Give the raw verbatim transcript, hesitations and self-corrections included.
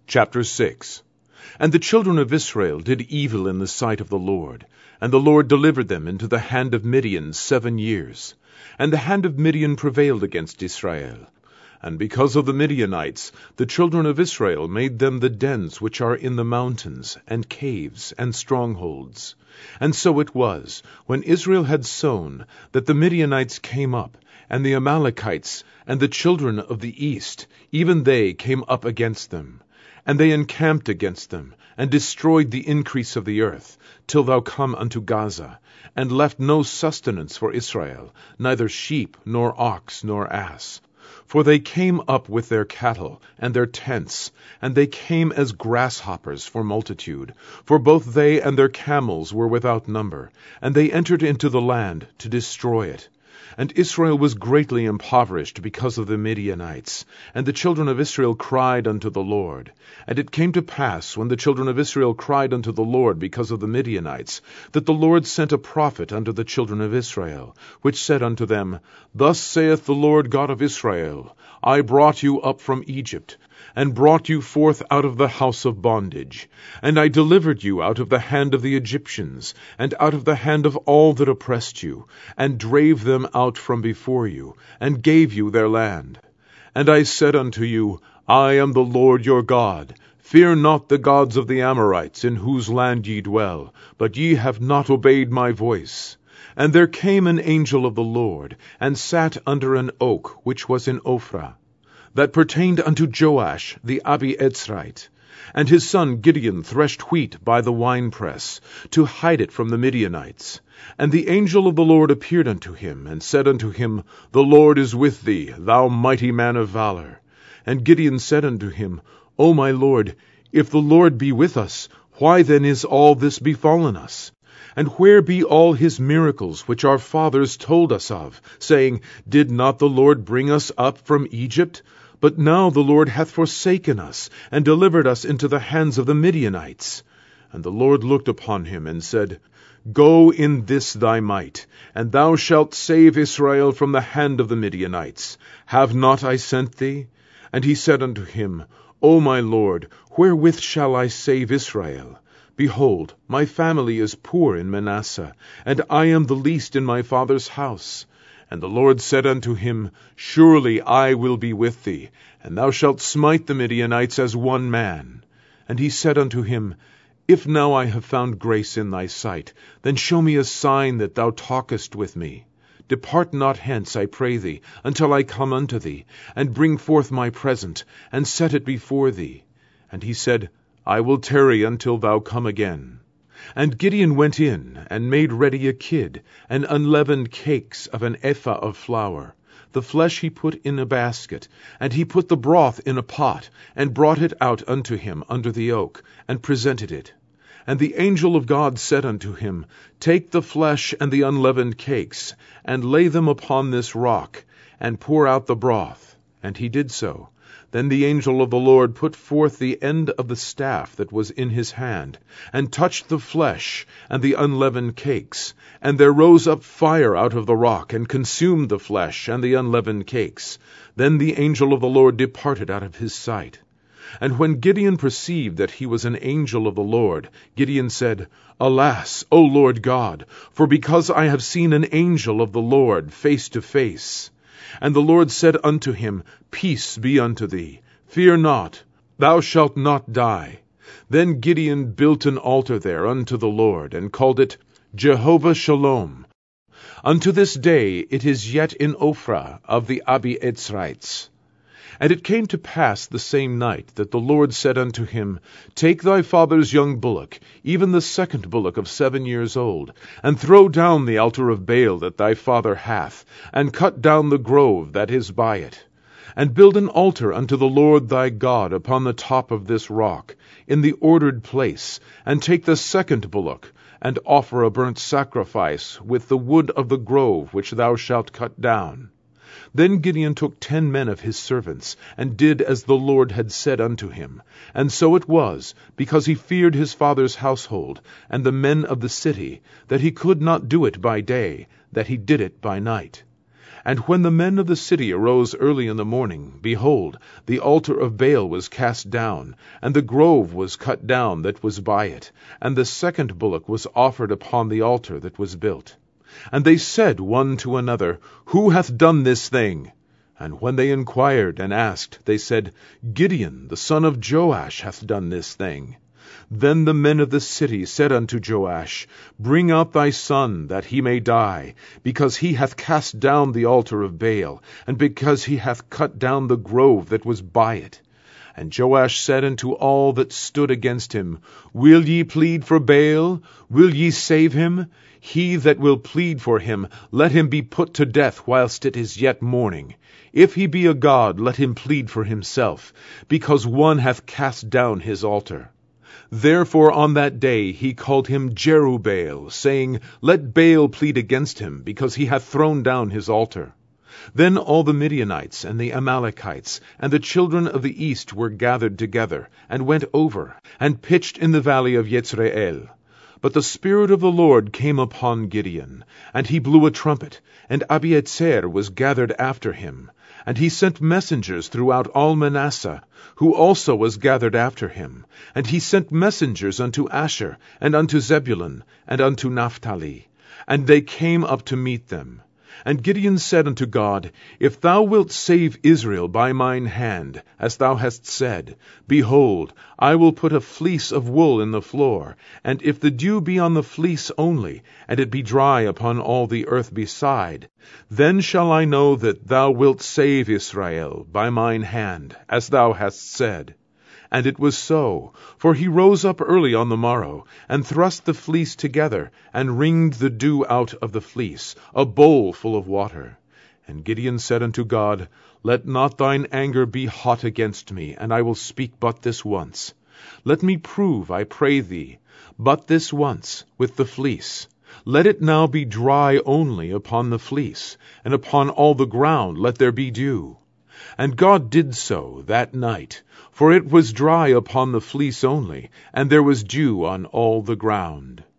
Chapter six. And the children of Israel did evil in the sight of the Lord, and the Lord delivered them into the hand of Midian seven years. And the hand of Midian prevailed against Israel. And because of the Midianites, the children of Israel made them the dens which are in the mountains, and caves, and strongholds. And so it was, when Israel had sown, that the Midianites came up, and the Amalekites, and the children of the east, even they came up against them. And they encamped against them, and destroyed the increase of the earth, till thou come unto Gaza, and left no sustenance for Israel, neither sheep, nor ox, nor ass. For they came up with their cattle, and their tents, and they came as grasshoppers for multitude, for both they and their camels were without number, and they entered into the land to destroy it. And Israel was greatly impoverished because of the Midianites. And the children of Israel cried unto the Lord. And it came to pass, when the children of Israel cried unto the Lord because of the Midianites, that the Lord sent a prophet unto the children of Israel, which said unto them, Thus saith the Lord God of Israel, I brought you up from Egypt, and brought you forth out of the house of bondage. And I delivered you out of the hand of the Egyptians, and out of the hand of all that oppressed you, and drave them out from before you, and gave you their land. And I said unto you, I am the Lord your God. Fear not the gods of the Amorites, in whose land ye dwell, but ye have not obeyed my voice. And there came an angel of the Lord, and sat under an oak which was in Ophrah, that pertained unto Joash the Abiezrite. And his son Gideon threshed wheat by the winepress, to hide it from the Midianites. And the angel of the Lord appeared unto him, and said unto him, The Lord is with thee, thou mighty man of valor. And Gideon said unto him, O my Lord, if the Lord be with us, why then is all this befallen us? And where be all his miracles which our fathers told us of, saying, Did not the Lord bring us up from Egypt? But now the Lord hath forsaken us, and delivered us into the hands of the Midianites. And the Lord looked upon him, and said, Go in this thy might, and thou shalt save Israel from the hand of the Midianites. Have not I sent thee? And he said unto him, O my Lord, wherewith shall I save Israel? Behold, my family is poor in Manasseh, and I am the least in my father's house. And the Lord said unto him, Surely I will be with thee, and thou shalt smite the Midianites as one man. And he said unto him, If now I have found grace in thy sight, then show me a sign that thou talkest with me. Depart not hence, I pray thee, until I come unto thee, and bring forth my present, and set it before thee. And he said, I will tarry until thou come again. And Gideon went in, and made ready a kid, and unleavened cakes of an ephah of flour. The flesh he put in a basket, and he put the broth in a pot, and brought it out unto him under the oak, and presented it. And the angel of God said unto him, Take the flesh and the unleavened cakes, and lay them upon this rock, and pour out the broth. And he did so. Then the angel of the Lord put forth the end of the staff that was in his hand, and touched the flesh and the unleavened cakes. And there rose up fire out of the rock, and consumed the flesh and the unleavened cakes. Then the angel of the Lord departed out of his sight. And when Gideon perceived that he was an angel of the Lord, Gideon said, Alas, O Lord God, for because I have seen an angel of the Lord face to face. And the Lord said unto him, Peace be unto thee. Fear not, thou shalt not die. Then Gideon built an altar there unto the Lord, and called it Jehovah Shalom. Unto this day it is yet in Ophrah of the Abiezrites. And it came to pass the same night that the Lord said unto him, Take thy father's young bullock, even the second bullock of seven years old, and throw down the altar of Baal that thy father hath, and cut down the grove that is by it. And build an altar unto the Lord thy God upon the top of this rock, in the ordered place, and take the second bullock, and offer a burnt sacrifice with the wood of the grove which thou shalt cut down. Then Gideon took ten men of his servants, and did as the Lord had said unto him. And so it was, because he feared his father's household, and the men of the city, that he could not do it by day, that he did it by night. And when the men of the city arose early in the morning, behold, the altar of Baal was cast down, and the grove was cut down that was by it, and the second bullock was offered upon the altar that was built. And they said one to another, Who hath done this thing? And when they inquired and asked, they said, Gideon the son of Joash hath done this thing. Then the men of the city said unto Joash, Bring out thy son, that he may die, because he hath cast down the altar of Baal, and because he hath cut down the grove that was by it. And Joash said unto all that stood against him, Will ye plead for Baal? Will ye save him? He that will plead for him, let him be put to death whilst it is yet morning. If he be a god, let him plead for himself, because one hath cast down his altar. Therefore on that day he called him Jerubbaal, saying, Let Baal plead against him, because he hath thrown down his altar. Then all the Midianites and the Amalekites and the children of the east were gathered together, and went over, and pitched in the valley of Jezreel. But the Spirit of the Lord came upon Gideon, and he blew a trumpet, and Abiathar was gathered after him. And he sent messengers throughout all Manasseh, who also was gathered after him. And he sent messengers unto Asher, and unto Zebulun, and unto Naphtali. And they came up to meet them. And Gideon said unto God, If thou wilt save Israel by mine hand, as thou hast said, behold, I will put a fleece of wool in the floor, and if the dew be on the fleece only, and it be dry upon all the earth beside, then shall I know that thou wilt save Israel by mine hand, as thou hast said. And it was so, for he rose up early on the morrow, and thrust the fleece together, and wringed the dew out of the fleece, a bowl full of water. And Gideon said unto God, Let not thine anger be hot against me, and I will speak but this once. Let me prove, I pray thee, but this once, with the fleece. Let it now be dry only upon the fleece, and upon all the ground let there be dew. And God did so that night, for it was dry upon the fleece only, and there was dew on all the ground.